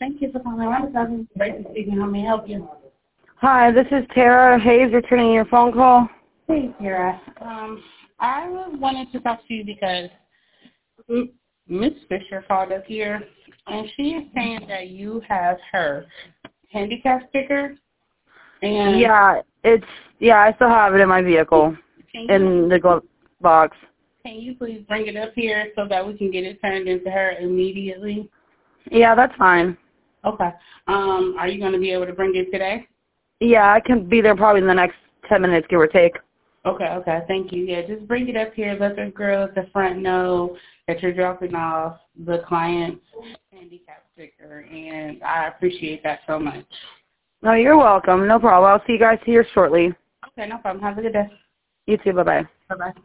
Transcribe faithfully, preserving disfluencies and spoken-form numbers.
Thank you for calling Robinson. Tracy speaking. How may I help you? Hi, this is Tara Hayes returning your phone call. Hey, Tara. Um, I wanted to talk to you because Miss Fisher called up here, and she is saying that you have her handicap sticker. And yeah, it's yeah. I still have it in my vehicle in the glove box. Can you please bring it up here so that we can get it turned into her immediately? Yeah, that's fine. Okay. Um, are you going to be able to bring it today? Yeah, I can be there probably in the next ten minutes, give or take. Okay, okay. Thank you. Yeah, just bring it up here. Let the girl at the front know that you're dropping off the client's handicap sticker, and I appreciate that so much. No, you're welcome. No problem. I'll see you guys here shortly. Okay, no problem. Have a good day. You too. Bye-bye. Bye-bye.